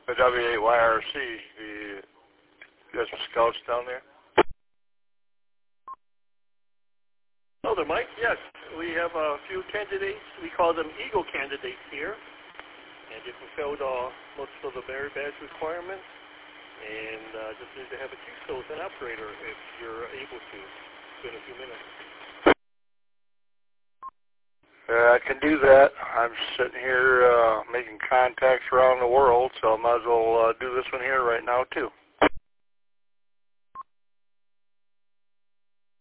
W8YRC. You got some scouts down there? Hello there, Mike. Yes, we have a few candidates. We call them Eagle candidates here. And you fulfilled most of the Merit Badge requirements. And just need to have a QSO as an operator if you're able to. It's been a few minutes. I can do that. I'm sitting here making contacts around the world, so I might as well do this one here right now, too.